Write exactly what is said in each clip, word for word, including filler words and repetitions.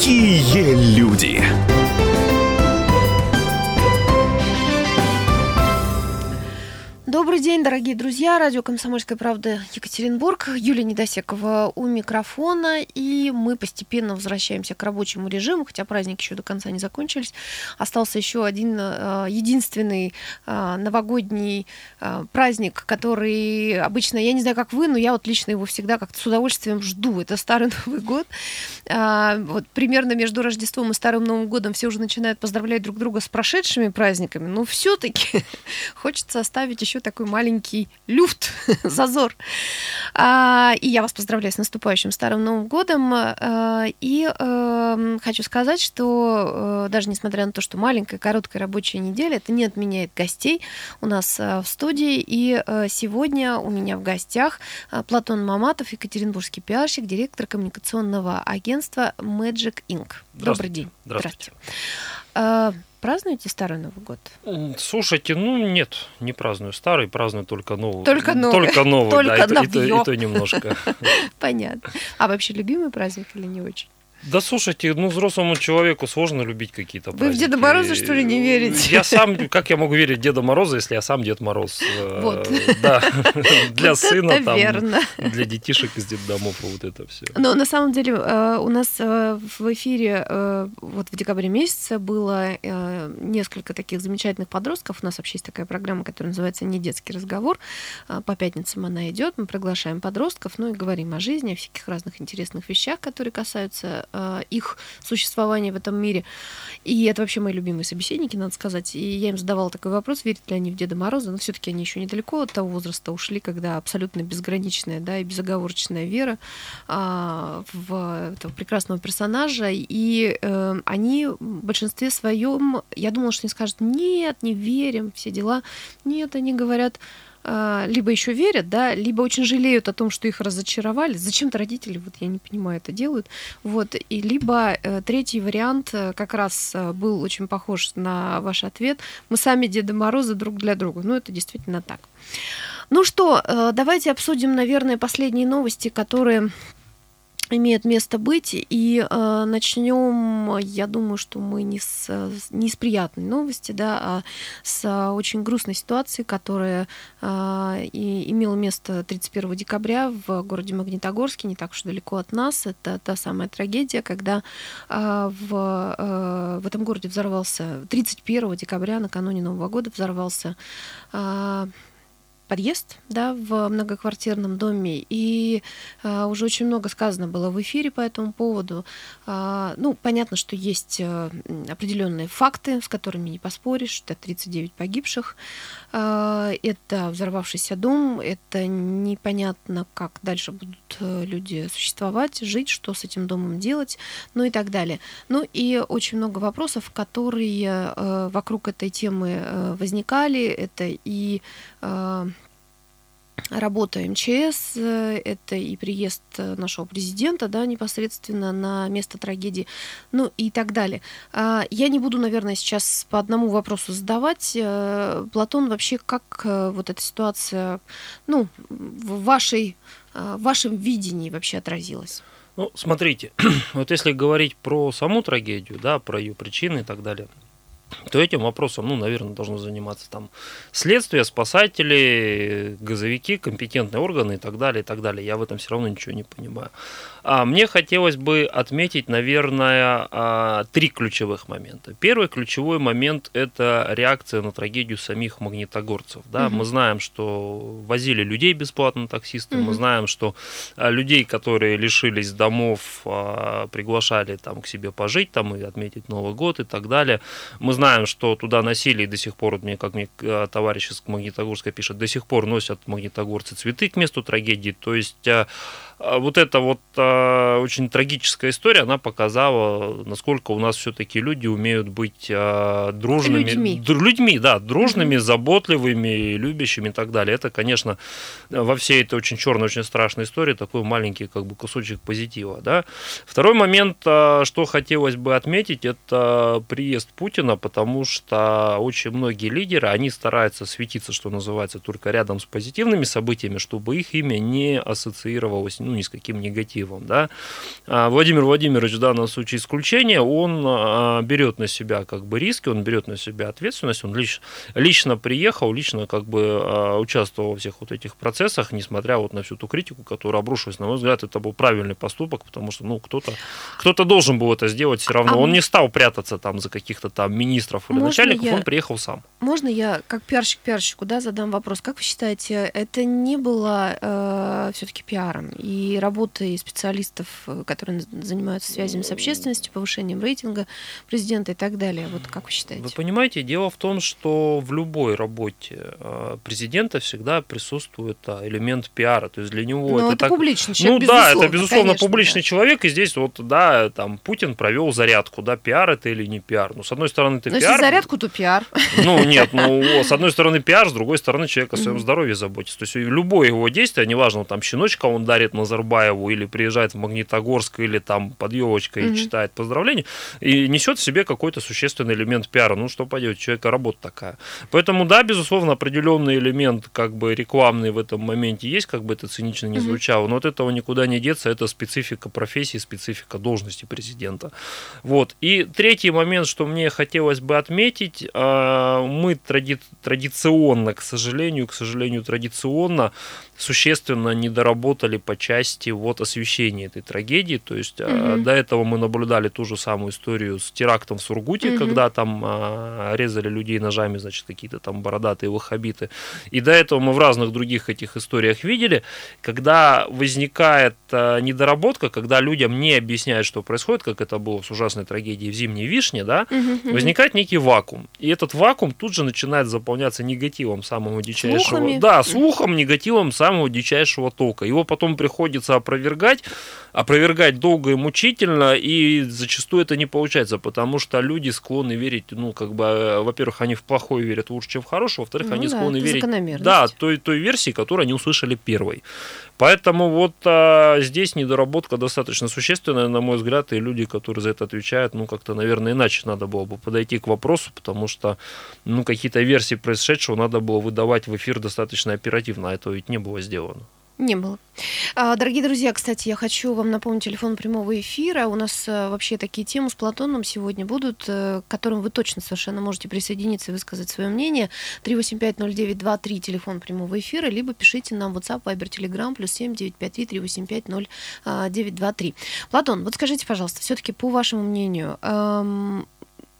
Какие люди! Добрый день, дорогие друзья. Радио «Комсомольская правда» Екатеринбург. Юлия Недосекова у микрофона. И мы постепенно возвращаемся к рабочему режиму, хотя праздники еще до конца не закончились. Остался еще один единственный новогодний праздник, который обычно, я не знаю, как вы, но я вот лично его всегда как-то с удовольствием жду. Это Старый Новый год. Вот примерно между Рождеством и Старым Новым годом все уже начинают поздравлять друг друга с прошедшими праздниками, но все-таки хочется оставить еще такой маленький люфт, зазор. А, и я вас поздравляю с наступающим Старым Новым годом. А, и а, хочу сказать, что а, даже несмотря на то, что маленькая, короткая рабочая неделя, это не отменяет гостей у нас а, в студии. И а, сегодня у меня в гостях а, Платон Маматов, екатеринбургский пиарщик, директор коммуникационного агентства Magic инк. Добрый день. Здравствуйте. Здравствуйте. А, празднуете Старый Новый год? Слушайте, ну нет, не праздную старый, праздную только новый. Только новый. Только новый, только да, и, и, то, и то немножко. Понятно. А вообще любимый праздник или не очень? Да слушайте, ну взрослому человеку сложно любить какие-то праздники. Вы в Деда Мороза, что ли, не верите? Я сам, как я могу верить в Деда Мороза, если я сам Дед Мороз? Вот. Да, для сына, там, верно. для детишек из детдомов, вот это все. Но на самом деле у нас в эфире вот в декабре месяце было несколько таких замечательных подростков. У нас вообще есть такая программа, которая называется «Не детский разговор». По пятницам она идет. Мы приглашаем подростков, ну и говорим о жизни, о всяких разных интересных вещах, которые касаются их существования в этом мире. И это вообще мои любимые собеседники, надо сказать. И я им задавала такой вопрос, верят ли они в Деда Мороза, но все-таки они еще недалеко от того возраста ушли, когда абсолютно безграничная, да, и безоговорочная вера а, в этого прекрасного персонажа. И э, они в большинстве своем, я думала, что они скажут: нет, не верим, все дела. Нет, они говорят, либо еще верят, да, либо очень жалеют о том, что их разочаровали. Зачем-то родители, вот я не понимаю, это делают. Вот. И либо э, третий вариант э, как раз э, был очень похож на ваш ответ. Мы сами Деда Мороза друг для друга. Ну, это действительно так. Ну что, э, давайте обсудим, наверное, последние новости, которые имеет место быть, и э, начнем, я думаю, что мы не с, не с приятной новости, да, а с а, очень грустной ситуации, которая э, и имела место тридцать первого декабря в городе Магнитогорске, не так уж далеко от нас. Это та самая трагедия, когда э, в, э, в этом городе взорвался тридцать первого декабря, накануне Нового года, взорвался э, подъезд, да, в многоквартирном доме, и а, уже очень много сказано было в эфире по этому поводу. А, ну, понятно, что есть а, определенные факты, с которыми не поспоришь. Это тридцать девять погибших, а, это взорвавшийся дом, это непонятно, как дальше будут люди существовать, жить, что с этим домом делать, ну и так далее. Ну и очень много вопросов, которые а, вокруг этой темы а, возникали. Это и а, работа эм че эс, это и приезд нашего президента, да, непосредственно на место трагедии, ну и так далее. Я не буду, наверное, сейчас по одному вопросу задавать. Платон, вообще, как вот эта ситуация, ну, в вашей, в вашем видении вообще отразилась? Ну, смотрите, вот если говорить про саму трагедию, да, про ее причины и так далее, то этим вопросом, ну, наверное, должно заниматься там следствие, спасатели, газовики, компетентные органы и так далее, и так далее. Я в этом все равно ничего не понимаю. А мне хотелось бы отметить, наверное, три ключевых момента. Первый ключевой момент – это реакция на трагедию самих магнитогорцев. Да? Угу. Мы знаем, что возили людей бесплатно таксисты, угу. мы знаем, что людей, которые лишились домов, приглашали там к себе пожить там, и отметить Новый год и так далее. Мы знаем, что туда носили и до сих пор, мне, как мне товарищ из Магнитогорска пишет, до сих пор носят магнитогорцы цветы к месту трагедии. То есть вот эта вот очень трагическая история, она показала, насколько у нас все-таки люди умеют быть дружными. Людьми. Людьми, да, дружными, mm-hmm. заботливыми, любящими и так далее. Это, конечно, во всей этой очень черной, очень страшной истории такой маленький как бы кусочек позитива. Да? Второй момент, что хотелось бы отметить, это приезд Путина, потому что очень многие лидеры, они стараются светиться, что называется, только рядом с позитивными событиями, чтобы их имя не ассоциировалось ну, ни с каким негативом, да. А Владимир Владимирович в данном случае исключение, он а, берет на себя как бы риски, он берет на себя ответственность, он лично, лично приехал, лично как бы а, участвовал во всех вот этих процессах, несмотря вот на всю ту критику, которая обрушилась. На мой взгляд, это был правильный поступок, потому что, ну, кто-то, кто-то должен был это сделать все равно. А он не стал прятаться там за каких-то там министров или начальников, я... он приехал сам. Можно я, как пиарщик пиарщику, да, задам вопрос? Как вы считаете, это не было э, все-таки пиаром и работой специалистов, которые занимаются связями с общественностью, повышением рейтинга президента и так далее? Вот как вы считаете? Вы понимаете, дело в том, что в любой работе президента всегда присутствует элемент пиара. То есть для него Но это, это так... публичный человек, ну да, это безусловно конечно, публичный да. человек, и здесь вот, да, там Путин провел зарядку, да, пиар это или не пиар. Ну, с одной стороны, это Но пиар. Если зарядку, то пиар. Ну, нет, ну, с одной стороны пиар, с другой стороны человек о своем здоровье заботится. То есть любое его действие, неважно, там щеночка он дарит Назарбаеву, или приезжает в Магнитогорск, или там под елочкой mm-hmm. читает поздравления, и несет в себе какой-то существенный элемент пиара. Ну, что пойдет, у человека работа такая. Поэтому, да, безусловно, определенный элемент как бы рекламный в этом моменте есть, как бы это цинично не звучало, mm-hmm. но от этого никуда не деться, это специфика профессии, специфика должности президента. Вот. И третий момент, что мне хотелось бы отметить, мы тради- традиционно, к сожалению, к сожалению, традиционно существенно недоработали по части вот освещения этой трагедии. То есть mm-hmm. до этого мы наблюдали ту же самую историю с терактом в Сургуте, mm-hmm. когда там а, резали людей ножами, значит, какие-то там бородатые ваххабиты. И до этого мы в разных других этих историях видели, когда возникает а, недоработка, когда людям не объясняют, что происходит, как это было с ужасной трагедией в Зимней Вишне, да, mm-hmm. возникает некий вакуум. И этот вакуум тут же начинает заполняться негативом самого дичайшего. Слухами. Да, слухом, негативом самого самого дичайшего тока. Его потом приходится опровергать, опровергать долго и мучительно, и зачастую это не получается, потому что люди склонны верить, ну, как бы, во-первых, они в плохое верят лучше, чем в хорошее, во-вторых, ну, они да, склонны верить да, той, той версии, которую они услышали первой. Поэтому вот а, здесь недоработка достаточно существенная, на мой взгляд, и люди, которые за это отвечают, ну, как-то, наверное, иначе надо было бы подойти к вопросу, потому что, ну, какие-то версии происшедшего надо было выдавать в эфир достаточно оперативно, а этого ведь не было сделано. Не было. Дорогие друзья, кстати, я хочу вам напомнить телефон прямого эфира. У нас вообще такие темы с Платоном сегодня будут, к которым вы точно совершенно можете присоединиться и высказать свое мнение. три восемь пять ноль девять два три, телефон прямого эфира, либо пишите нам в WhatsApp, Viber, Telegram, плюс семь девять пять три три восемь пять ноль девять два три. Платон, вот скажите, пожалуйста, все-таки по вашему мнению, эм,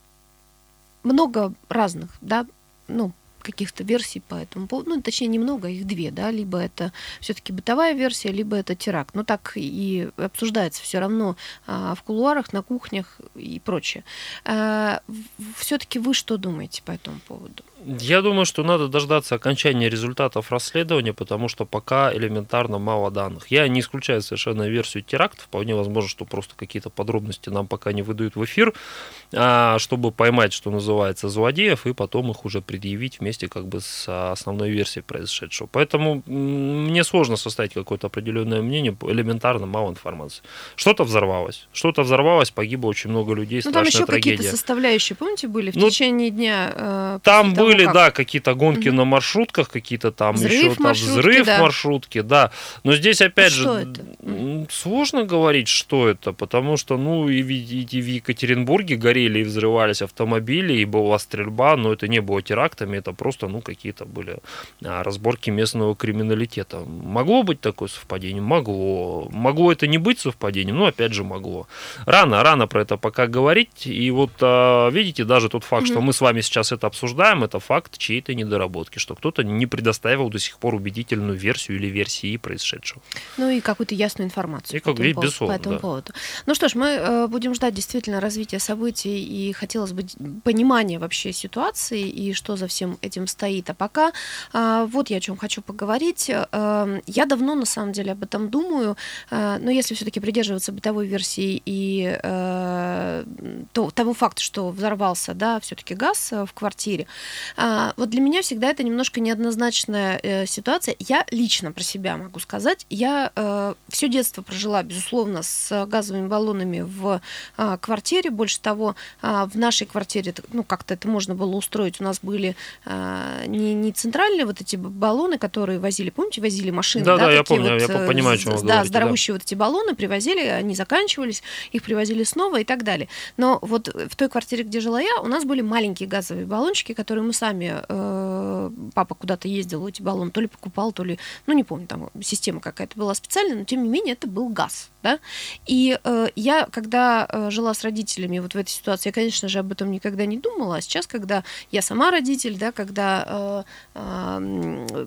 много разных, да, ну, каких-то версий по этому поводу, ну, точнее, немного, их две, да, либо это все-таки бытовая версия, либо это теракт. Но так и обсуждается все равно а, в кулуарах, на кухнях и прочее. А, все-таки вы что думаете по этому поводу? Я думаю, что надо дождаться окончания результатов расследования, потому что пока элементарно мало данных. Я не исключаю совершенно версию теракта. Вполне возможно, что просто какие-то подробности нам пока не выдают в эфир, чтобы поймать, что называется, злодеев, и потом их уже предъявить вместе как бы с основной версией произошедшего. Поэтому мне сложно составить какое-то определенное мнение, элементарно мало информации. Что-то взорвалось. Что-то взорвалось, погибло очень много людей, ну, страшная там еще трагедия. Какие-то составляющие, помните, были в ну, течение дня? Э, там того, были, как... да, какие-то гонки mm-hmm. на маршрутках, какие-то там взрыв еще там маршрутки, взрыв да. маршрутки, да. Но здесь опять что же это? Сложно говорить, что это, потому что, ну, и в Екатеринбурге горели и взрывались автомобили, и была стрельба, но это не было терактами, это просто, ну, какие-то были разборки местного криминалитета. Могло быть такое совпадение? Могло. Могло это не быть совпадением? Ну, опять же, могло. Рано, рано про это пока говорить, и вот, видите, даже тот факт, mm-hmm. что мы с вами сейчас это обсуждаем, это факт чьей-то недоработки, что кто-то не предоставил до сих пор убедительную версию или версии происшедшего. Ну и какую-то ясную информацию и как по, этому, безусловно, по этому да. поводу. Ну что ж, мы э, будем ждать действительно развития событий, и хотелось бы понимания вообще ситуации и что за всем этим стоит. А пока э, вот я о чем хочу поговорить. Э, я давно на самом деле об этом думаю, э, но если все-таки придерживаться бытовой версии и э, э, то, тому факту, что взорвался, да, все-таки газ в квартире, э, вот для меня всегда это немножко неоднозначная э, ситуация. Я лично про себя могу сказать, я э, все детство прожила, безусловно, с газовыми баллонами в э, квартире. Больше того, э, в нашей квартире, ну, как-то это можно было устроить. У нас были э, не, не центральные вот эти баллоны, которые возили, помните, возили машины? Да, да, да, я такие помню, вот, я понимаю, о чем вы да, говорите. здоровущие да. вот эти баллоны привозили, они заканчивались, их привозили снова и так далее. Но вот в той квартире, где жила я, у нас были маленькие газовые баллончики, которые мы сами, э, папа куда-то ездил, эти баллоны то ли покупал, то ли, ну, не помню, там система какая-то была специальная, но тем не менее это был газ, да. И э, я, когда э, жила с родителями вот в этой ситуации, я, конечно же, об этом никогда не думала, а сейчас, когда я сама родитель, да, когда э, э,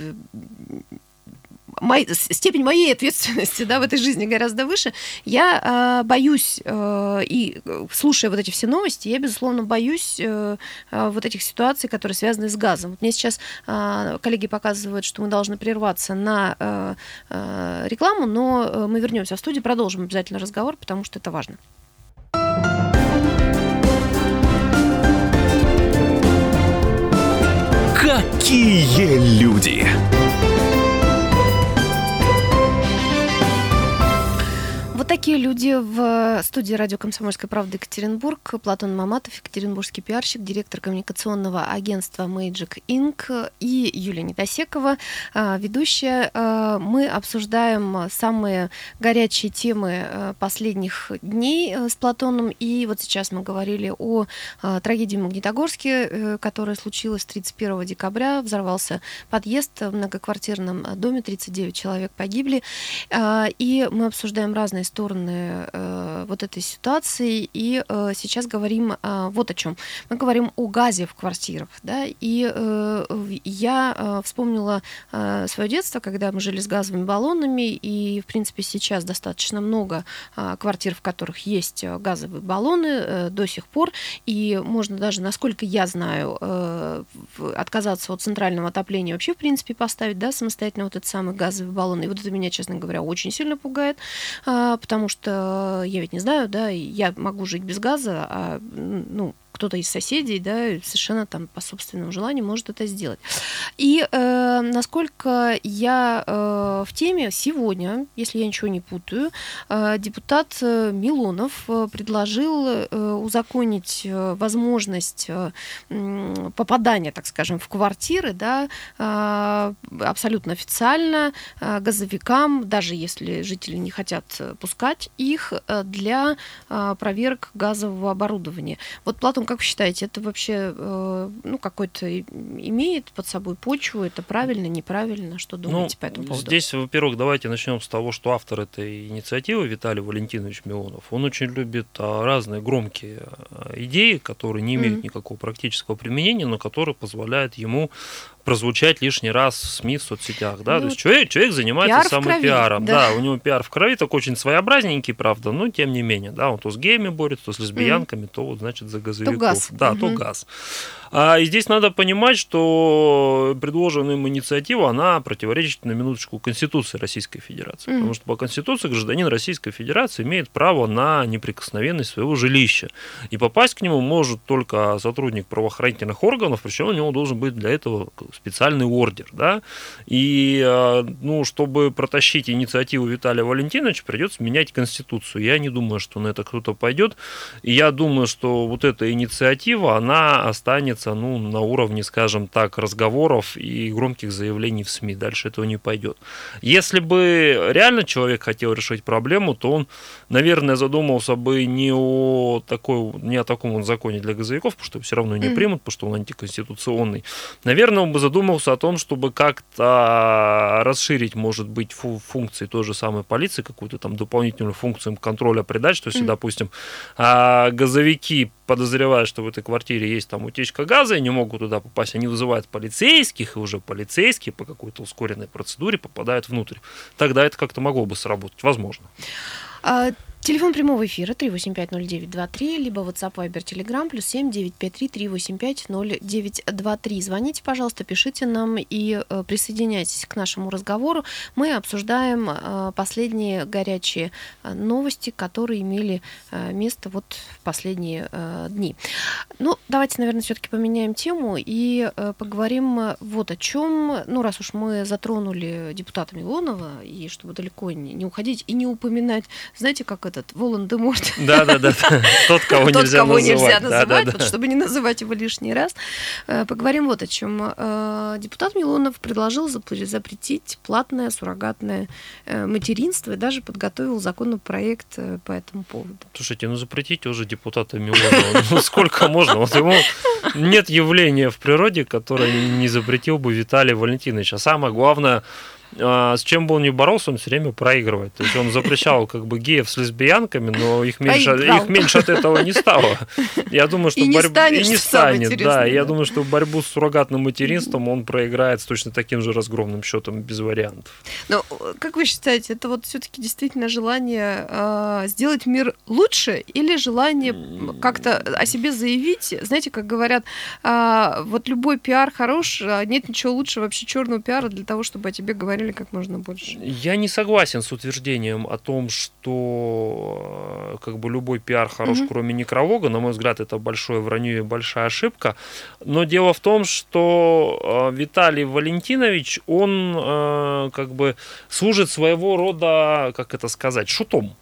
Мой, степень моей ответственности, да, в этой жизни гораздо выше, я э, боюсь, э, и слушая вот эти все новости, я, безусловно, боюсь э, э, вот этих ситуаций, которые связаны с газом. Вот мне сейчас э, коллеги показывают, что мы должны прерваться на э, э, рекламу, но мы вернемся в студию, продолжим обязательно разговор, потому что это важно. Какие люди! Вот такие люди в студии радио «Комсомольская правда» Екатеринбург. Платон Маматов, екатеринбургский пиарщик, директор коммуникационного агентства Magic инк, и Юлия Недосекова, ведущая. Мы обсуждаем самые горячие темы последних дней с Платоном. И вот сейчас мы говорили о трагедии в Магнитогорске, которая случилась тридцать первого декабря. Взорвался подъезд в многоквартирном доме, тридцать девять человек погибли. И мы обсуждаем разные стороны э, вот этой ситуации, и э, сейчас говорим э, вот о чем. Мы говорим о газе в квартирах, да, и э, я э, вспомнила э, свое детство, когда мы жили с газовыми баллонами, и, в принципе, сейчас достаточно много э, квартир, в которых есть газовые баллоны э, до сих пор, и можно даже, насколько я знаю, э, отказаться от центрального отопления, вообще, в принципе, поставить, да, самостоятельно вот этот самый газовый баллон, и вот это меня, честно говоря, очень сильно пугает, э, потому что я ведь не знаю, да, я могу жить без газа, а, ну, кто-то из соседей, да, совершенно там по собственному желанию может это сделать. И э, насколько я э, в теме, сегодня, если я ничего не путаю, э, депутат Милонов предложил э, узаконить э, возможность э, попадания, так скажем, в квартиры, да, э, абсолютно официально э, газовикам, даже если жители не хотят пускать их, э, для э, проверок газового оборудования. Вот, Платон, как вы считаете, это вообще э, ну, какой-то имеет под собой почву? Это правильно, неправильно? Что думаете ну, по этому поводу? Здесь, во-первых, давайте начнем с того, что автор этой инициативы, Виталий Валентинович Милонов, он очень любит разные громкие идеи, которые не имеют mm-hmm. никакого практического применения, но которые позволяют ему прозвучать лишний раз в СМИ, в соцсетях, да, ну, то есть человек, человек занимается самопиаром, да. да, у него пиар в крови, такой очень своеобразненький, правда, но тем не менее, да, он то с геями борется, то с лесбиянками, mm. то, вот, значит, за газовиков, то газ. да, mm-hmm. то газ. А, и здесь надо понимать, что предложенная им инициатива, она противоречит на минуточку Конституции Российской Федерации, mm. потому что по Конституции гражданин Российской Федерации имеет право на неприкосновенность своего жилища, и попасть к нему может только сотрудник правоохранительных органов, причем у него должен быть для этого специальный ордер, да, и, ну, чтобы протащить инициативу Виталия Валентиновича, придется менять Конституцию. Я не думаю, что на это кто-то пойдет, и я думаю, что вот эта инициатива, она останется, ну, на уровне, скажем так, разговоров и громких заявлений в СМИ, дальше этого не пойдет. Если бы реально человек хотел решить проблему, то он, наверное, задумался бы не о, такой, не о таком вот законе для газовиков, потому что все равно не примут, потому что он антиконституционный. Наверное, он бы задумался о том, чтобы как-то расширить, может быть, функции той же самой полиции, какую-то там дополнительную функцию контроля придать, что если, mm. допустим, газовики, подозревая, что в этой квартире есть там утечка газа и не могут туда попасть, они вызывают полицейских, и уже полицейские по какой-то ускоренной процедуре попадают внутрь. Тогда это как-то могло бы сработать, возможно. Телефон прямого эфира три восемь пять ноль девять два три, либо WhatsApp, Viber, Telegram, плюс семь девять пять три три восемь пять ноль девять два три. Звоните, пожалуйста, пишите нам и э, присоединяйтесь к нашему разговору. Мы обсуждаем э, последние горячие э, новости, которые имели э, место вот в последние э, дни. Ну, давайте, наверное, все-таки поменяем тему и э, поговорим вот о чем. Ну, раз уж мы затронули депутата Милонова, и чтобы далеко не, не уходить и не упоминать, знаете, как этот Волан-де-Морт. Да-да-да, тот, кого Тот, нельзя кого называть. нельзя Да, да, называть, да. вот, чтобы не называть его лишний раз. Э, Поговорим вот о чем. Э, Депутат Милонов предложил зап- запретить платное суррогатное э, материнство и даже подготовил законопроект э, по этому поводу. Слушайте, ну запретите уже депутата Милонова. Ну сколько можно? Вот ему нет явления в природе, которое не запретил бы Виталий Валентинович. А самое главное, а, с чем бы он ни боролся, он все время проигрывает. То есть он запрещал как бы геев с лесбиянками, но их меньше, их меньше от этого не стало. Я думаю, что И не борь- станет, и не что самое станет. интересное, Да, я да. думаю, что борьбу с суррогатным материнством он проиграет с точно таким же разгромным счетом без вариантов. Но как вы считаете, это вот все-таки действительно желание э, сделать мир лучше или желание как-то о себе заявить? Знаете, как говорят, э, вот любой пиар хорош, а нет ничего лучше вообще черного пиара для того, чтобы о тебе говорили как можно больше. Я не согласен с утверждением о том, что э, как бы любой пиар хорош, Мгм. кроме некролога. На мой взгляд, это большое вранье и большая ошибка. Но дело в том, что э, Виталий Валентинович, он э, как бы служит своего рода, как это сказать, шутом.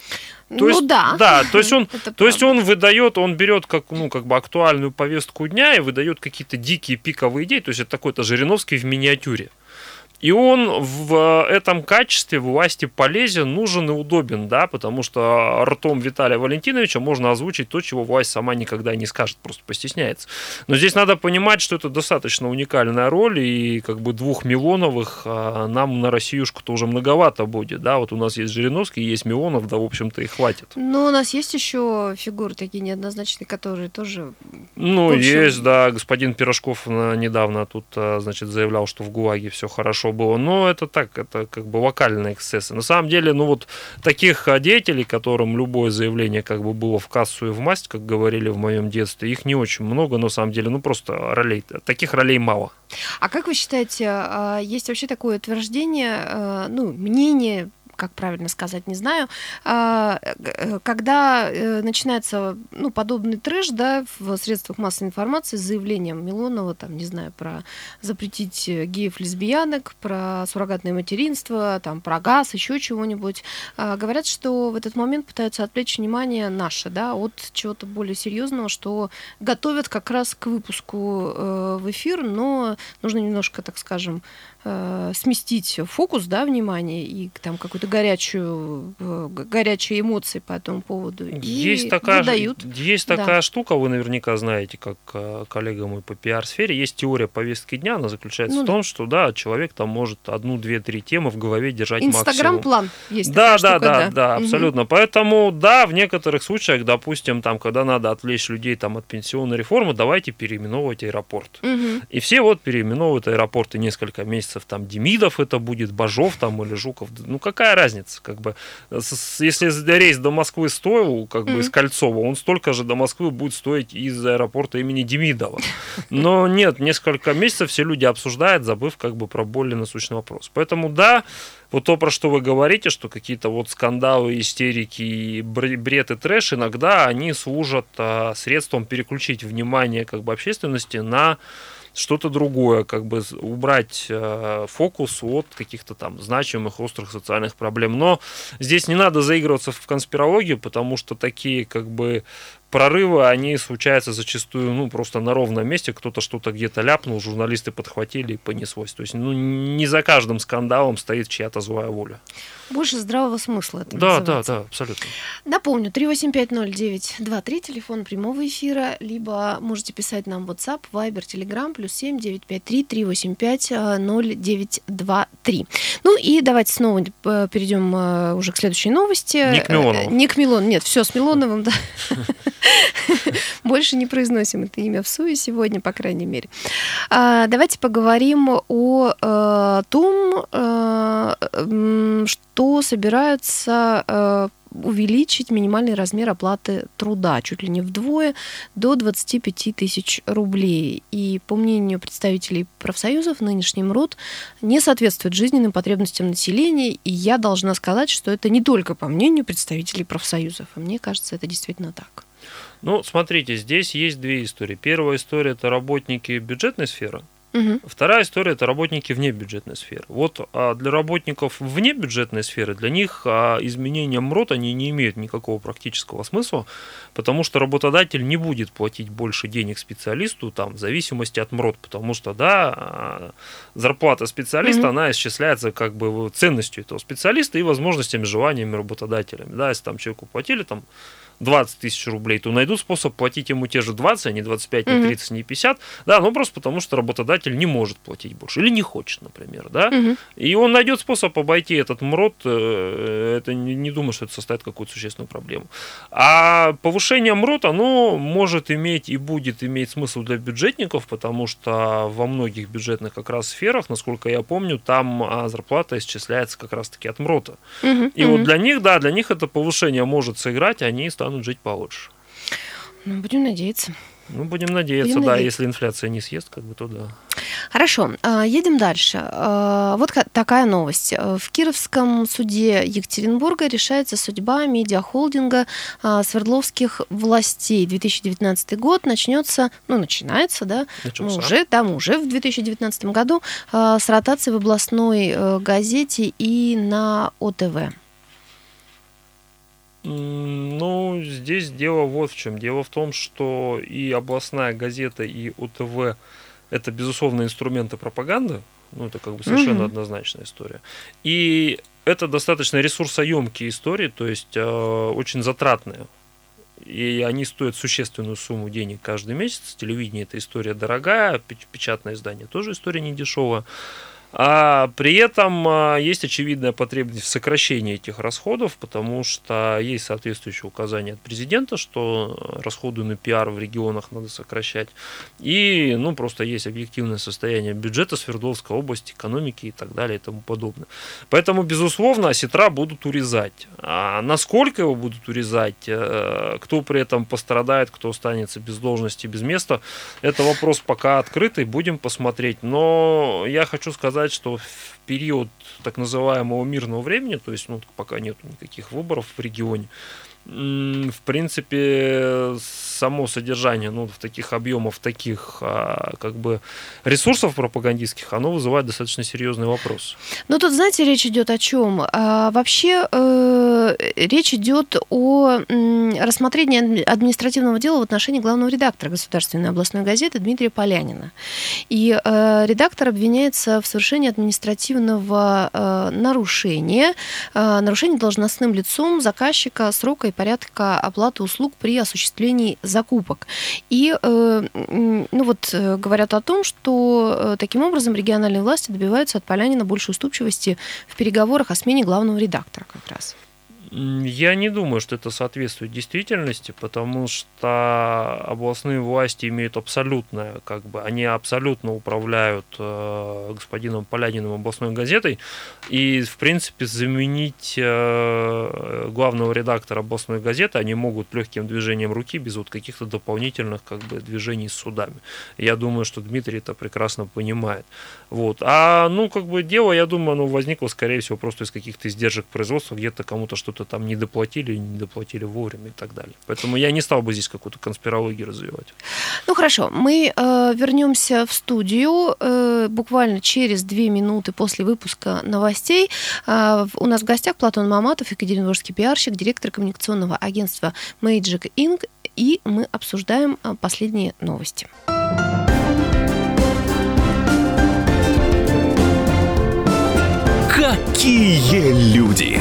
То ну есть, да. да, то есть он, Это то есть правда. он выдает, он берет как, ну, как бы актуальную повестку дня и выдает какие-то дикие пиковые идеи. То есть это такой-то Жириновский в миниатюре. И он в этом качестве власти полезен, нужен и удобен, да, потому что ртом Виталия Валентиновича можно озвучить то, чего власть сама никогда не скажет, просто постесняется. Но здесь надо понимать, что это достаточно уникальная роль, и как бы двух Милоновых а, нам на Россиюшку-то уже многовато будет, да, вот у нас есть Жириновский, есть Милонов, да, в общем-то, и хватит. Ну, у нас есть еще фигуры такие неоднозначные, которые тоже... Ну, В общем- есть, да, господин Пирожков э, недавно тут, э, значит, заявлял, что в ГУЛАГе все хорошо было, но это так, это как бы локальные эксцессы. На самом деле, ну вот таких э, деятелей, которым любое заявление как бы было в кассу и в масть, как говорили в моем детстве, их не очень много, на самом деле, ну просто ролей, таких ролей мало. А как вы считаете, а, есть вообще такое утверждение, а, ну, мнение, как правильно сказать, не знаю, а, г- когда э, начинается, ну, подобный трэш, да, в средствах массовой информации с заявлением Милонова, там, не знаю, про запретить э, геев, лесбиянок, про суррогатное материнство, там, про газ, еще чего-нибудь, а, говорят, что в этот момент пытаются отвлечь внимание наше, да, от чего-то более серьезного, что готовят как раз к выпуску э, в эфир, но нужно немножко, так скажем, э, сместить фокус, да, внимания и там какую-то горячую, э, г- горячие эмоции по этому поводу. И Есть такая, выдают. есть Да. такая штука, вы наверняка знаете, как э, коллега мой по пиар-сфере, есть теория повестки дня, она заключается Ну в да. том, что да, человек там может одну, две, три темы в голове держать максимум. Инстаграм-план есть Да, такая да, штука, да, да, Мгм. абсолютно. Поэтому, да, в некоторых случаях, допустим, там, когда надо отвлечь людей там, от пенсионной реформы, давайте переименовывать аэропорт. Мгм. И все вот переименовывают аэропорты несколько месяцев, там, Демидов это будет, Бажов там или Жуков. Ну, какая разница, как бы, с- с- если рейс до Москвы стоил, как бы, Мгм. из Кольцова, он столько же до Москвы будет стоить из аэропорта имени Демидова. Но нет, несколько месяцев все люди обсуждают, забыв, как бы, про более насущный вопрос. Поэтому, да, вот то, про что вы говорите, что какие-то вот скандалы, истерики, и бр- бред и трэш, иногда они служат а, средством переключить внимание как бы общественности на что-то другое, как бы с- убрать э, фокус от каких-то там значимых, острых социальных проблем. Но здесь не надо заигрываться в конспирологию, потому что такие как бы прорывы, они случаются зачастую, ну, просто на ровном месте, кто-то что-то где-то ляпнул, журналисты подхватили и понеслось. То есть, ну, не за каждым скандалом стоит чья-то злая воля. Больше здравого смысла это Да, да, называется. да, абсолютно. Напомню, три восемь пять ноль девять два три, телефон прямого эфира, либо можете писать нам в WhatsApp, Viber, Telegram, плюс семь девять пять три три восемь пять ноль девять два три. Ну и давайте снова э, перейдем э, уже к следующей новости. Не к Милонову. Э, Не к Милонову, нет, все с Милоновым, да. Больше не произносим это имя в СУЕ сегодня, по крайней мере. А, Давайте поговорим о э, том, э, м, что собираются э, увеличить минимальный размер оплаты труда чуть ли не вдвое, до двадцать пять тысяч рублей. И по мнению представителей профсоюзов, нынешний МРОТ не соответствует жизненным потребностям населения, и я должна сказать, что это не только по мнению представителей профсоюзов. И мне кажется, это действительно так. Ну, смотрите, здесь есть две истории. Первая история – это работники бюджетной сферы. Угу. Вторая история – это работники вне бюджетной сферы. Вот а для работников вне бюджетной сферы, для них а, изменения МРОТ, они не имеют никакого практического смысла, потому что работодатель не будет платить больше денег специалисту там, в зависимости от МРОТ, потому что, да, зарплата специалиста, угу. она исчисляется как бы ценностью этого специалиста и возможностями, желаниями работодателями. Да, если там человеку платили там двадцать тысяч рублей, то найдут способ платить ему те же двадцать, а не двадцать пять, не тридцать, не пятьдесят. Да, ну просто потому, что работодатель не может платить больше. Или не хочет, например. Да? Угу. И он найдет способ обойти этот МРОТ. Это не, не думаю, что это составит какую-то существенную проблему. А повышение МРОТ, оно может иметь и будет иметь смысл для бюджетников, потому что во многих бюджетных как раз сферах, насколько я помню, там зарплата исчисляется как раз-таки от МРОТа. Угу. И угу. вот для них, да, для них это повышение может сыграть, они станут жить получше. Ну, будем надеяться. Ну, будем надеяться, будем да, надеяться. если инфляция не съест, как бы, то да. Хорошо, едем дальше. Вот такая новость. В Кировском суде Екатеринбурга решается судьба медиахолдинга Свердловских властей. две тысячи девятнадцатый год начнется, ну, начинается, да, мы уже, да, мы уже в две тысячи девятнадцатом году с ротацией в областной газете и на ОТВ. Ну, здесь дело вот в чем. Дело в том, что и областная газета, и ОТВ – это, безусловно, инструменты пропаганды. Ну, это как бы совершенно mm-hmm. однозначная история. И это достаточно ресурсоемкие истории, то есть э, очень затратные. И они стоят существенную сумму денег каждый месяц. Телевидение – это история дорогая, печатное издание тоже история недешевая. А при этом есть очевидная потребность в сокращении этих расходов, потому что есть соответствующее указание от президента, что расходы на пиар в регионах надо сокращать. И ну, просто есть объективное состояние бюджета Свердловской области, экономики и так далее и тому подобное. Поэтому, безусловно, осетра будут урезать. А насколько его будут урезать, кто при этом пострадает, кто останется без должности, без места, это вопрос пока открытый, будем посмотреть. Но я хочу сказать, что в период так называемого мирного времени, то есть ну, пока нет никаких выборов в регионе, в принципе, само содержание ну, в таких объемах, таких как бы ресурсов пропагандистских, оно вызывает достаточно серьезный вопрос. Ну, тут, знаете, речь идет о чем? А, вообще, э, речь идет о м, рассмотрении административного дела в отношении главного редактора Государственной областной газеты Дмитрия Полянина. И э, редактор обвиняется в совершении административного э, нарушения, э, нарушения должностным лицом заказчика срока и порядка оплаты услуг при осуществлении закупок. И э, ну вот, говорят о том, что э, таким образом региональные власти добиваются от Полянина большей уступчивости в переговорах о смене главного редактора как раз. Я не думаю, что это соответствует действительности, потому что областные власти имеют абсолютное, как бы, они абсолютно управляют э, господином Поляниным областной газетой, и, в принципе, заменить э, главного редактора областной газеты они могут легким движением руки, без вот каких-то дополнительных, как бы, движений с судами. Я думаю, что Дмитрий это прекрасно понимает. Вот. А, ну, как бы, дело, я думаю, оно возникло, скорее всего, просто из каких-то издержек производства, где-то кому-то что-то там не доплатили, не доплатили вовремя и так далее. Поэтому я не стал бы здесь какую-то конспирологию развивать. Ну хорошо, мы э, вернемся в студию э, буквально через две минуты после выпуска новостей. Э, у нас в гостях Платон Маматов, екатеринбургский пиарщик, директор коммуникационного агентства Magic инк, и мы обсуждаем э, последние новости. Какие люди!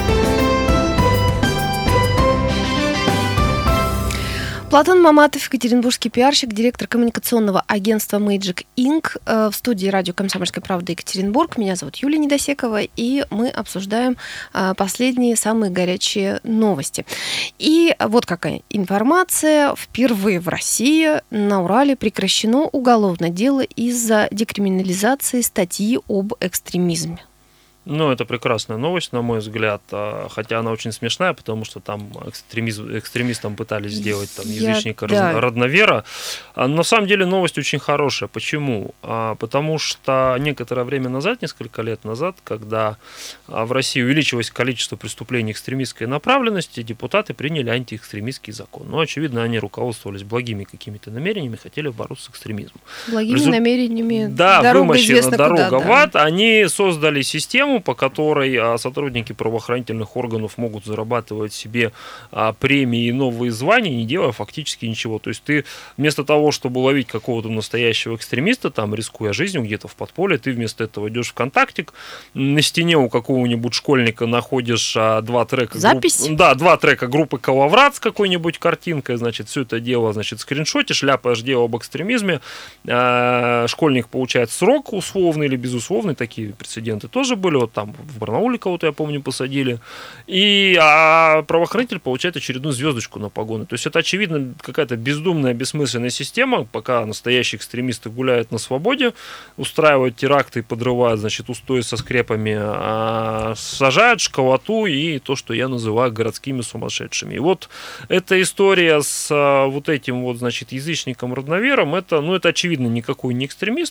Платон Маматов, екатеринбургский пиарщик, директор коммуникационного агентства Magic инк, в студии радио «Комсомольская правда» Екатеринбург. Меня зовут Юлия Недосекова, и мы обсуждаем последние самые горячие новости. И вот какая информация. Впервые в России на Урале прекращено уголовное дело из-за декриминализации статьи об экстремизме. Ну, это прекрасная новость, на мой взгляд, хотя она очень смешная, потому что там экстремизм, экстремистам пытались сделать там, язычника, Я, да. родновера. На самом деле новость очень хорошая. Почему? Потому что некоторое время назад, несколько лет назад, когда в России увеличилось количество преступлений экстремистской направленности, депутаты приняли антиэкстремистский закон. Ну, очевидно, они руководствовались благими какими-то намерениями, хотели бороться с экстремизмом. Благими Резу... намерениями. Да, дорога вымощена дорога куда, в ад. Да. Они создали систему, по которой сотрудники правоохранительных органов могут зарабатывать себе премии и новые звания, не делая фактически ничего. То есть ты вместо того, чтобы ловить какого-то настоящего экстремиста, там, рискуя жизнью где-то в подполье, ты вместо этого идешь в ВКонтактик, на стене у какого-нибудь школьника находишь два трека. Запись? Групп, да, два трека группы Калаврат с какой-нибудь картинкой, значит, все это дело, значит, скриншотишь, ляпаешь дело об экстремизме, школьник получает срок условный или безусловный, такие прецеденты тоже были, вот там в Барнауле кого-то, я помню, посадили, и а правоохранитель получает очередную звездочку на погоны. То есть это, очевидно, какая-то бездумная, бессмысленная система, пока настоящие экстремисты гуляют на свободе, устраивают теракты и подрывают, значит, устои со скрепами, а сажают школоту и то, что я называю городскими сумасшедшими. И вот эта история с вот этим вот, значит, язычником-родновером, это, ну, это, очевидно, никакой не экстремист.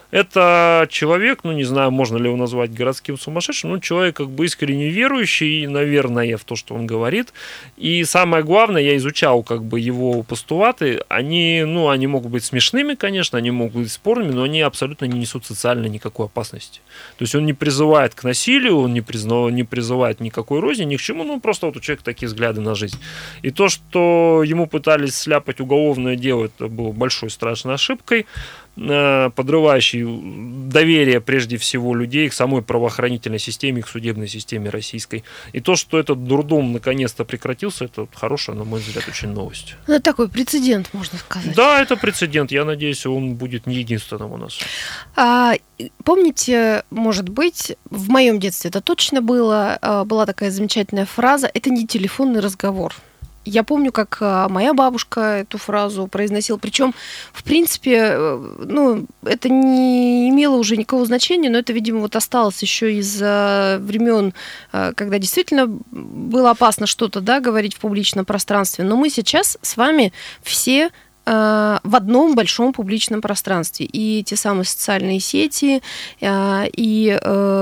Это человек, ну, не знаю, можно ли его назвать городским сумасшедшим, но человек как бы искренне верующий, наверное, в то, что он говорит. И самое главное, я изучал как бы его постулаты, они, ну, они могут быть смешными, конечно, они могут быть спорными, но они абсолютно не несут социально никакой опасности. То есть он не призывает к насилию, он не, признав, не призывает никакой розни, ни к чему, ну, просто вот у человека такие взгляды на жизнь. И то, что ему пытались сляпать уголовное дело, это было большой страшной ошибкой, подрывающий доверие прежде всего людей к самой правоохранительной системе, к судебной системе российской. И то, что этот дурдом наконец-то прекратился, это хорошая, на мой взгляд, очень новость. Это такой прецедент, можно сказать. Да, это прецедент. Я надеюсь, он будет не единственным у нас. А, помните, может быть, в моем детстве это точно было, была такая замечательная фраза: это не телефонный разговор. Я помню, как моя бабушка эту фразу произносила. Причем, в принципе, ну, это не имело уже никакого значения, но это, видимо, вот осталось еще из времен, когда действительно было опасно что-то, да, говорить в публичном пространстве. Но мы сейчас с вами все в одном большом публичном пространстве. И те самые социальные сети, и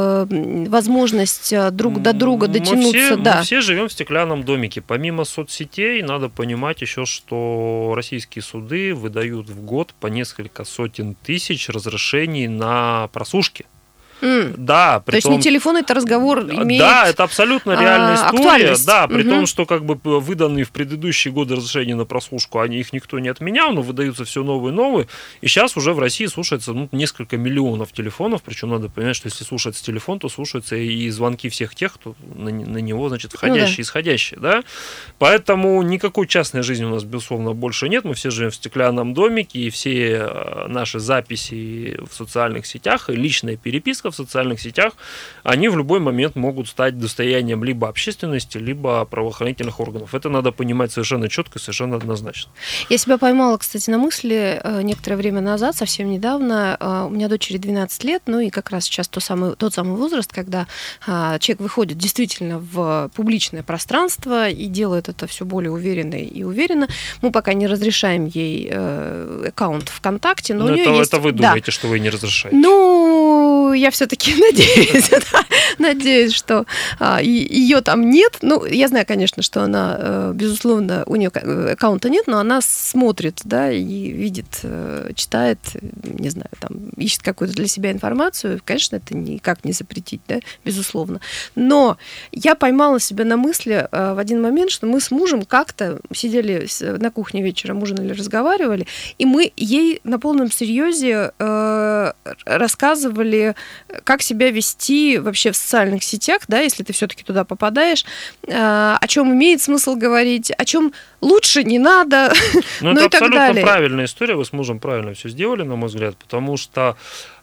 возможность друг до друга дотянуться. Мы все, да. мы все живем в стеклянном домике. Помимо соцсетей, надо понимать еще, что российские суды выдают в год по несколько сотен тысяч разрешений на прослушки. Mm. Да, при То том... есть не телефон, это разговор имеет... Да, это абсолютно реальная а, история. Да, при mm-hmm. том, что как бы выданные в предыдущие годы разрешения на прослушку, они, их никто не отменял, но выдаются все новые и новые. И сейчас уже в России слушается, ну, несколько миллионов телефонов, причем надо понимать, что если слушается телефон, то слушаются и звонки всех тех, кто на, на него, значит, входящие и ну, да. исходящие. Да? Поэтому никакой частной жизни у нас, безусловно, больше нет. Мы все живем в стеклянном домике, и все наши записи в социальных сетях, и личная переписка в социальных сетях, они в любой момент могут стать достоянием либо общественности, либо правоохранительных органов. Это надо понимать совершенно четко и совершенно однозначно. Я себя поймала, кстати, на мысли некоторое время назад, совсем недавно. У меня дочери двенадцать лет, ну и как раз сейчас тот самый, тот самый возраст, когда человек выходит действительно в публичное пространство и делает это все более уверенно и уверенно. Мы пока не разрешаем ей аккаунт ВКонтакте, но, но у нее это, есть... это вы думаете, да. что вы не разрешаете? Ну, я все-таки надеюсь, да, надеюсь, что а, ее там нет. Ну, я знаю, конечно, что она, безусловно, у нее аккаунта нет, но она смотрит, да, и видит, читает, не знаю, там, ищет какую-то для себя информацию. Конечно, это никак не запретить, да, безусловно. Но я поймала себя на мысли в один момент, что мы с мужем как-то сидели на кухне вечером, ужинали, разговаривали, и мы ей на полном серьезе э, рассказывали, как себя вести вообще в социальных сетях, да, если ты все-таки туда попадаешь, э, о чем имеет смысл говорить, о чем лучше не надо, ну, ну это и так абсолютно далее. Правильная история, вы с мужем правильно все сделали, на мой взгляд, потому что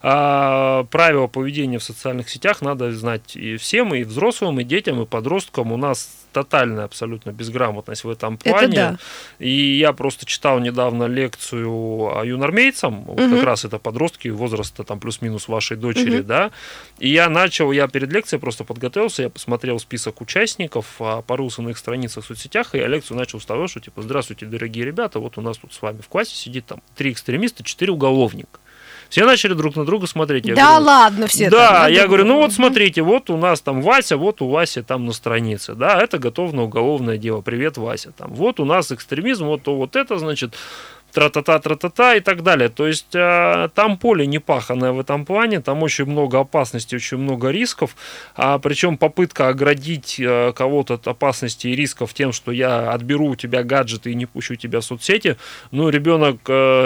а, правила поведения в социальных сетях надо знать и всем, и взрослым, и детям, и подросткам. У нас тотальная абсолютно безграмотность в этом плане. Да. И я просто читал недавно лекцию юнормейцам, угу. как раз это подростки возраста там плюс-минус вашей дочери, угу. да, и я начал, я перед лекцией просто подготовился, я посмотрел список участников, порылся на их страницах в соцсетях, и я лекцию начал с того, что типа, здравствуйте, дорогие ребята, вот у нас тут с вами в классе сидит там три экстремиста, четыре уголовника. Все начали друг на друга смотреть. Я да говорю, ладно, все. Да, там, я говорю, ну вот смотрите, вот у нас там Вася, вот у Васи там на странице, да, это готово уголовное дело, привет, Вася, там, вот у нас экстремизм, вот то вот это, значит, тра-та-та, тра-та-та и так далее. То есть э, там поле не паханое в этом плане, там очень много опасностей, очень много рисков, а, причем попытка оградить э, кого-то от опасностей и рисков тем, что я отберу у тебя гаджеты и не пущу тебя в соцсети, ну, ребенок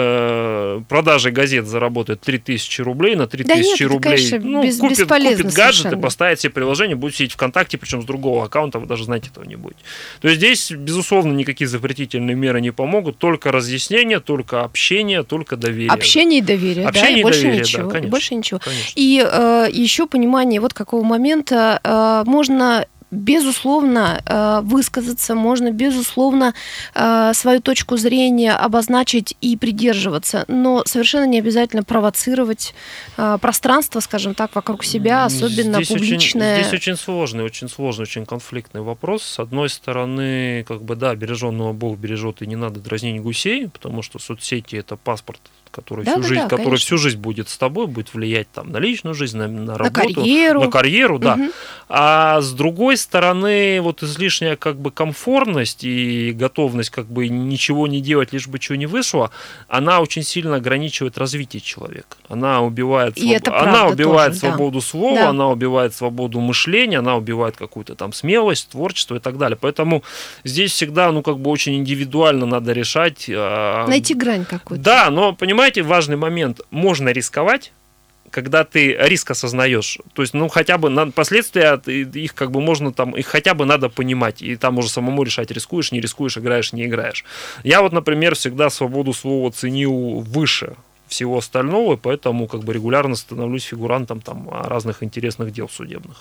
э, продажей газет заработает три тысячи рублей, на три тысячи да рублей это, конечно, ну, без, купит, купит гаджеты, совершенно. поставит себе приложение, будет сидеть ВКонтакте, причем с другого аккаунта, вы даже знать этого не будете. То есть здесь, безусловно, никакие запретительные меры не помогут, только разъяснение, только общение, только доверие. Общение и доверие, общение да, и и больше доверие, ничего. Да, конечно, и больше ничего. Конечно. И э, еще понимание вот какого момента э, можно безусловно высказаться, можно, безусловно, свою точку зрения обозначить и придерживаться, но совершенно не обязательно провоцировать пространство, скажем так, вокруг себя, особенно здесь публичное. Очень, здесь очень сложный, очень сложный, очень конфликтный вопрос. С одной стороны, как бы, да, береженного Бог бережет, и не надо дразнить гусей, потому что соцсети – это паспорт, который, да, всю, да, жизнь, да, который всю жизнь будет с тобой, будет влиять там, на личную жизнь, на, на работу, на карьеру, на карьеру да. Угу. А с другой стороны, вот излишняя как бы комфортность и готовность как бы ничего не делать, лишь бы чего не вышло, она очень сильно ограничивает развитие человека. Она убивает, своб... это она убивает тоже, свободу да. слова, да. она убивает свободу мышления, она убивает какую-то там смелость, творчество и так далее. Поэтому здесь всегда, ну, как бы очень индивидуально надо решать. Найти грань какую-то. Да, но, понимаете, важный момент. Можно рисковать, когда ты риск осознаешь, то есть, ну, хотя бы на последствия их как бы можно там, их хотя бы надо понимать, и там уже самому решать, рискуешь, не рискуешь, играешь, не играешь. Я вот, например, всегда свободу слова ценил выше всего остального, поэтому как бы регулярно становлюсь фигурантом там разных интересных дел судебных.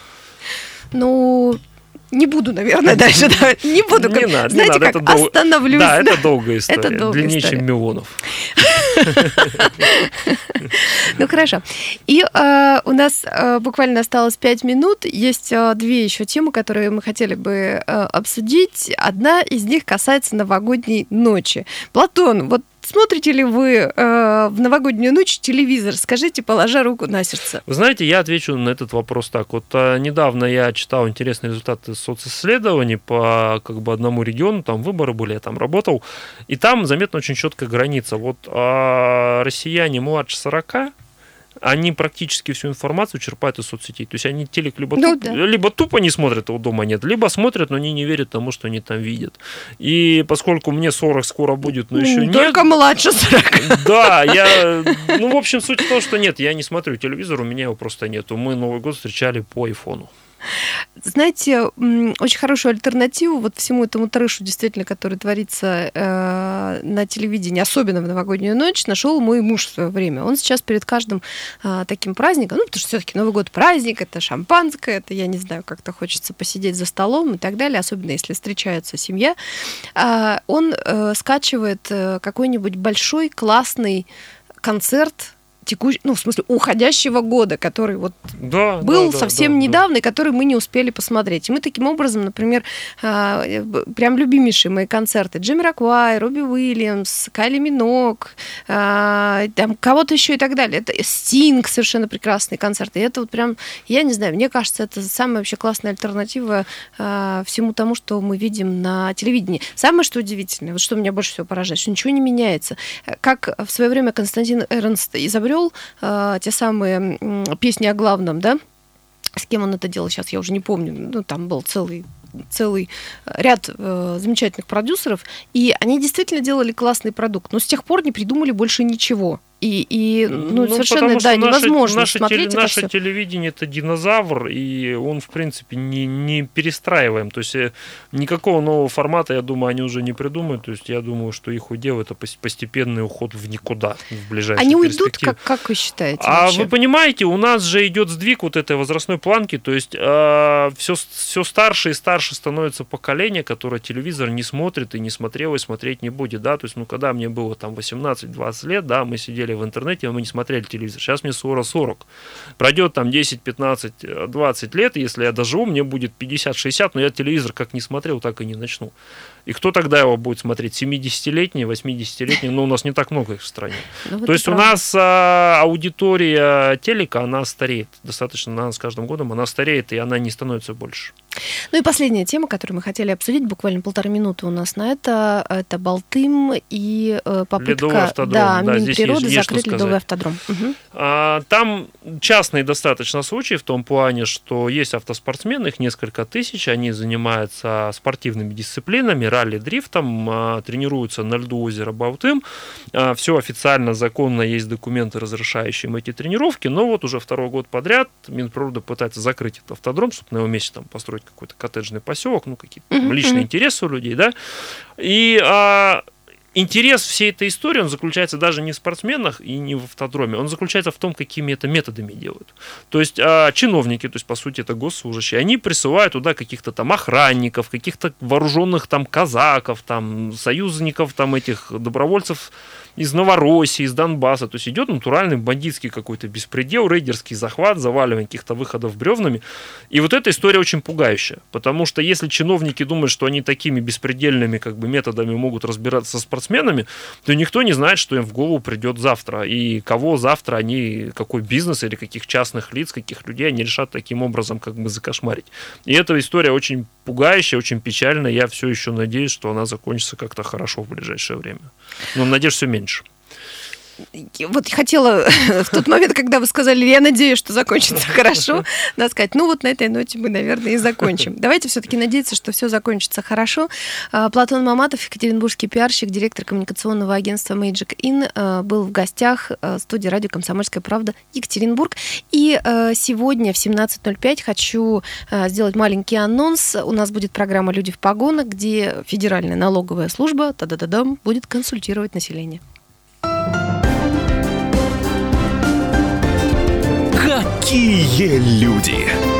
Ну... Не буду, наверное, дальше. Да, не буду. Не как, надо, знаете, не надо, как это дол... остановлюсь. Да, это долгая история. Это долгая длиннее, история. чем Милонов. Ну, хорошо. И э, у нас э, буквально осталось пять минут. Есть э, две еще темы, которые мы хотели бы э, обсудить. Одна из них касается новогодней ночи. Платон, вот смотрите ли вы э, в новогоднюю ночь телевизор? Скажите, положа руку на сердце. Вы знаете, я отвечу на этот вопрос так. Вот а, недавно я читал интересные результаты социсследований по как бы одному региону, там выборы были, я там работал, и там заметна очень четкая граница. Вот а, россияне младше сорока, они практически всю информацию черпают из соцсетей. То есть они телек либо, ну, туп, да. либо тупо не смотрят, его дома нет, либо смотрят, но они не верят тому, что они там видят. И поскольку мне сорок скоро будет, но еще ну, нет... Только младше сорока. Да, я... Ну, в общем, суть в том, что нет, я не смотрю телевизор, у меня его просто нету. Мы Новый год встречали по айфону. Знаете, очень хорошую альтернативу вот всему этому трэшу, действительно, который творится э, на телевидении, особенно в новогоднюю ночь, нашел мой муж в свое время. Он сейчас перед каждым э, таким праздником, ну, потому что все-таки Новый год праздник, это шампанское, это, я не знаю, как-то хочется посидеть за столом и так далее, особенно если встречается семья, э, он э, скачивает э, какой-нибудь большой классный концерт, текущий, ну, в смысле, уходящего года, который вот да, был да, совсем да, недавно, да. и который мы не успели посмотреть. И мы таким образом, например, прям любимейшие мои концерты Джамироквай, Робби Уильямс, Кайли Минок, там кого-то еще и так далее. Это Стинг, совершенно прекрасные концерты. И это вот прям, я не знаю, мне кажется, это самая вообще классная альтернатива всему тому, что мы видим на телевидении. Самое, что удивительное, вот что меня больше всего поражает, что ничего не меняется. Как в свое время Константин Эрнст изобрел э, те самые э, песни о главном, да? С кем он это делал, сейчас я уже не помню. Ну, там был целый целый ряд э, замечательных продюсеров, и они действительно делали классный продукт, но с тех пор не придумали больше ничего. И, и ну, ну, совершенно, да, невозможно наше, смотреть теле, это Наше всё. телевидение – это динозавр, и он, в принципе, не, не перестраиваем. То есть никакого нового формата, я думаю, они уже не придумают. То есть я думаю, что их удел – это постепенный уход в никуда, в ближайшей Они перспективе. уйдут, как, как вы считаете? А вообще? вы понимаете, у нас же идет сдвиг вот этой возрастной планки, то есть э, все, все старше и старше становится поколение, которое телевизор не смотрит и не смотрел и смотреть не будет, да, то есть, ну, когда мне было там восемнадцать-двадцать лет, да, мы сидели в интернете, мы не смотрели телевизор. Сейчас мне скоро сорок. Пройдет там десять, пятнадцать, двадцать лет, если я доживу, мне будет пятьдесят-шестьдесят, но я телевизор как не смотрел, так и не начну. И кто тогда его будет смотреть? семидесятилетние, восьмидесятилетние? Ну, у нас не так много их в стране. Ну, то есть правда. У нас а, аудитория телека, она стареет. Достаточно, она с каждым годом она стареет, и она не становится больше. Ну и последняя тема, которую мы хотели обсудить, буквально полторы минуты у нас на это, это Балтым и э, попытка... Ледовый автодром. Да, да, Минприроды закрыть ледовый автодром. Угу. А, там частные достаточно случаи в том плане, что есть автоспортсмены, их несколько тысяч, они занимаются спортивными дисциплинами, ралли-дрифтом, а, тренируются на льду озера Балтым. А, все официально, законно, есть документы, разрешающие им эти тренировки, но вот уже второй год подряд Минприрода пытается закрыть этот автодром, чтобы на его месте там построить какой-то коттеджный поселок, ну, какие-то uh-huh, личные uh-huh. интересы у людей, да, и а, интерес всей этой истории, он заключается даже не в спортсменах и не в автодроме, он заключается в том, какими это методами делают. То есть а, чиновники, то есть, по сути, это госслужащие, они присылают туда каких-то там охранников, каких-то вооруженных там казаков, там, союзников, там, этих добровольцев из Новороссии, из Донбасса. То есть идет натуральный бандитский какой-то беспредел, рейдерский захват, заваливание каких-то выходов бревнами. И вот эта история очень пугающая. Потому что если чиновники думают, что они такими беспредельными как бы, методами могут разбираться со спортсменами, то никто не знает, что им в голову придет завтра. И кого завтра они, какой бизнес или каких частных лиц, каких людей они решат таким образом как бы закошмарить. И эта история очень пугающая, очень печальная. Я все еще надеюсь, что она закончится как-то хорошо в ближайшее время. Но надеюсь, все меньше. Вот хотела в тот момент, когда вы сказали, я надеюсь, что закончится хорошо, надо сказать, ну вот на этой ноте мы, наверное, и закончим. Давайте все-таки надеяться, что все закончится хорошо. Платон Маматов, екатеринбургский пиарщик, директор коммуникационного агентства Magic In, был в гостях студии радио «Комсомольская правда» Екатеринбург. И сегодня в семнадцать ноль пять хочу сделать маленький анонс. У нас будет программа «Люди в погонах», где Федеральная налоговая служба та-да-да-дам, будет консультировать население. Какие люди!